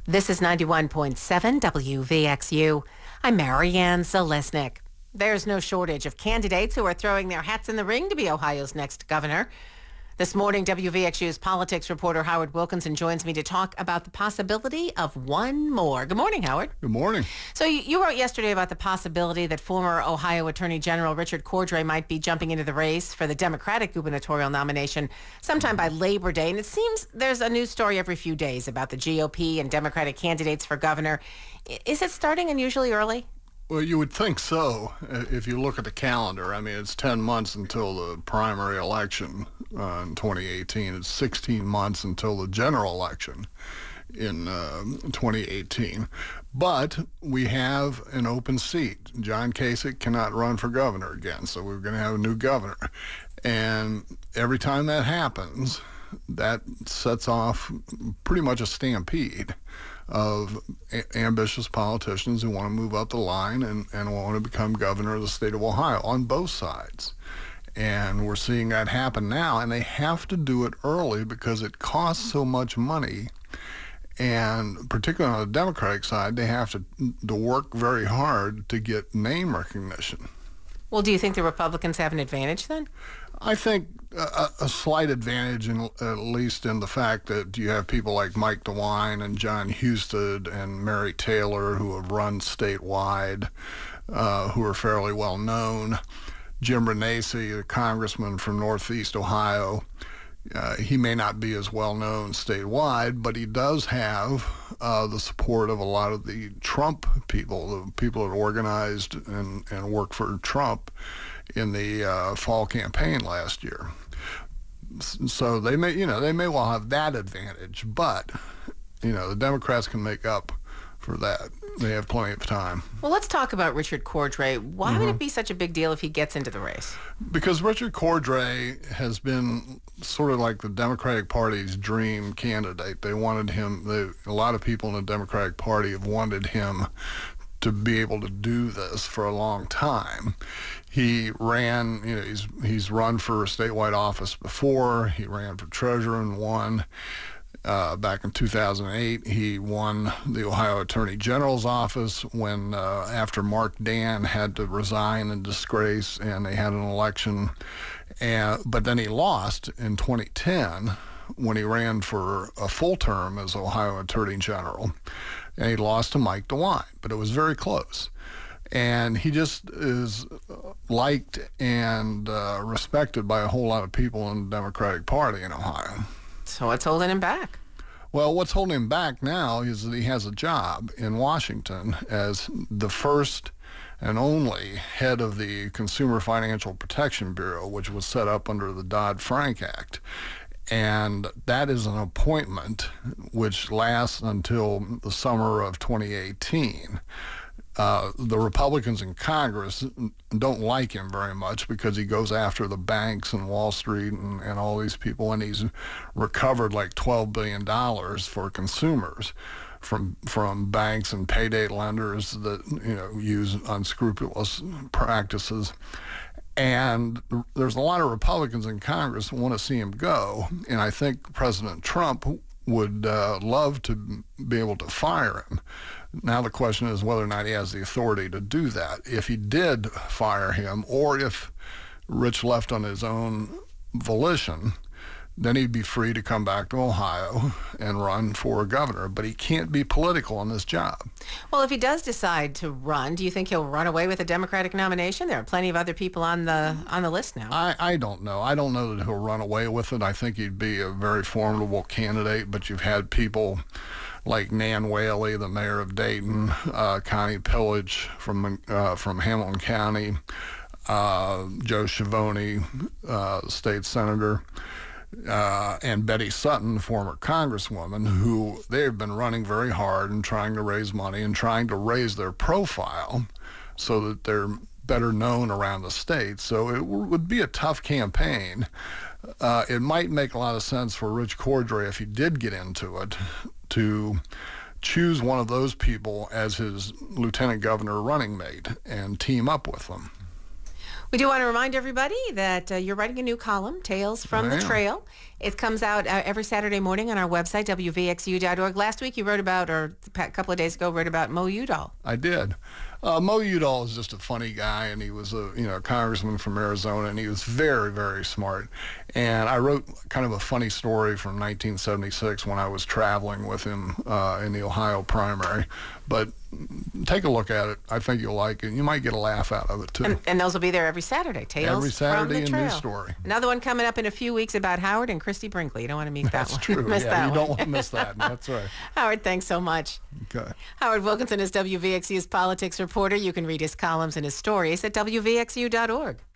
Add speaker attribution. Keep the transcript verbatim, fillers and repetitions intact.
Speaker 1: This is ninety-one point seven W V X U. I'm Marianne Zalesnik. There's no shortage of candidates who are throwing their hats in the ring to be Ohio's next governor. This morning, W V X U's politics reporter Howard Wilkinson joins me to talk about the possibility of one more. Good morning, Howard.
Speaker 2: Good morning.
Speaker 1: So you, you wrote yesterday about the possibility that former Ohio Attorney General Richard Cordray might be jumping into the race for the Democratic gubernatorial nomination sometime by Labor Day. And it seems there's a news story every few days about the G O P and Democratic candidates for governor. Is it starting unusually early?
Speaker 2: Well, you would think so if you look at the calendar. I mean, it's ten months until the primary election uh, in twenty eighteen. It's sixteen months until the general election in uh, twenty eighteen. But we have an open seat. John Kasich cannot run for governor again, so we're going to have a new governor. And every time that happens, that sets off pretty much a stampede of a- ambitious politicians who want to move up the line and, and want to become governor of the state of Ohio on both sides. And we're seeing that happen now, and they have to do it early because it costs so much money. And particularly on the Democratic side, they have to, to work very hard to get name recognition.
Speaker 1: Well, do you think the Republicans have an advantage then?
Speaker 2: I think a, a slight advantage, in, at least in the fact that you have people like Mike DeWine and John Husted and Mary Taylor who have run statewide, uh, who are fairly well known. Jim Renacci, the congressman from Northeast Ohio, uh, he may not be as well known statewide, but he does have uh, the support of a lot of the Trump people, the people that organized and, and worked for Trump in the uh, fall campaign last year. So they may, you know, they may well have that advantage, but, you know, the Democrats can make up for that. They have plenty of time.
Speaker 1: Well, let's talk about Richard Cordray. Why mm-hmm. would it be such a big deal if he gets into the race?
Speaker 2: Because Richard Cordray has been sort of like the Democratic Party's dream candidate. They wanted him, they, a lot of people in the Democratic Party have wanted him to be able to do this for a long time. He ran, you know, he's he's run for a statewide office before. He ran for treasurer and won. Uh, back in two thousand eight, he won the Ohio Attorney General's office when, uh, after Mark Dan had to resign in disgrace, and they had an election. And but then he lost in twenty ten when he ran for a full term as Ohio Attorney General. And he lost to Mike DeWine, but it was very close. And he just is liked and uh, respected by a whole lot of people in the Democratic Party in Ohio.
Speaker 1: So what's holding him back?
Speaker 2: Well, what's holding him back now is that he has a job in Washington as the first and only head of the Consumer Financial Protection Bureau, which was set up under the Dodd-Frank Act. And that is an appointment which lasts until the summer of twenty eighteen. Uh, the Republicans in Congress don't like him very much because he goes after the banks and Wall Street and, and all these people, and he's recovered like twelve billion dollars for consumers from from banks and payday lenders that, you know, use unscrupulous practices. And there's a lot of Republicans in Congress who want to see him go, and I think President Trump would uh, love to be able to fire him. Now the question is whether or not he has the authority to do that. If he did fire him, or if Rich left on his own volition, then he'd be free to come back to Ohio and run for governor. But he can't be political on this job.
Speaker 1: Well, if he does decide to run, do you think he'll run away with a Democratic nomination? There are plenty of other people on the on the list now.
Speaker 2: I, I don't know. I don't know that he'll run away with it. I think he'd be a very formidable candidate, but you've had people like Nan Whaley, the mayor of Dayton, uh, Connie Pillage from uh, from Hamilton County, uh, Joe Schiavone, uh, state senator, uh, and Betty Sutton, former congresswoman, who they've been running very hard and trying to raise money and trying to raise their profile so that they're better known around the state. So it w- would be a tough campaign. Uh, it might make a lot of sense for Rich Cordray, if he did get into it, to choose one of those people as his lieutenant governor running mate and team up with them.
Speaker 1: We do want to remind everybody that uh, you're writing a new column, Tales from
Speaker 2: I
Speaker 1: the
Speaker 2: am.
Speaker 1: Trail. It comes out uh, every Saturday morning on our website, W V X U dot org. Last week you wrote about, or a couple of days ago, wrote about Mo Udall.
Speaker 2: I did. Uh, Mo Udall is just a funny guy, and he was a you know congressman from Arizona, and he was very, very smart. And I wrote kind of a funny story from nineteen seventy-six when I was traveling with him uh, in the Ohio primary. But take a look at it. I think you'll like it. You might get a laugh out of it, too.
Speaker 1: And, and those will be there every Saturday, Tales
Speaker 2: Every Saturday,
Speaker 1: from the
Speaker 2: a
Speaker 1: Trail.
Speaker 2: new story.
Speaker 1: Another one coming up in a few weeks about Howard and Christy Brinkley. You don't want to meet that
Speaker 2: That's
Speaker 1: one.
Speaker 2: true.
Speaker 1: Miss
Speaker 2: yeah,
Speaker 1: that
Speaker 2: you
Speaker 1: one.
Speaker 2: don't want to miss that. That's right.
Speaker 1: Howard, thanks so much.
Speaker 2: Okay.
Speaker 1: Howard Wilkinson is W V X U's politics reporter. You can read his columns and his stories at W V X U dot org.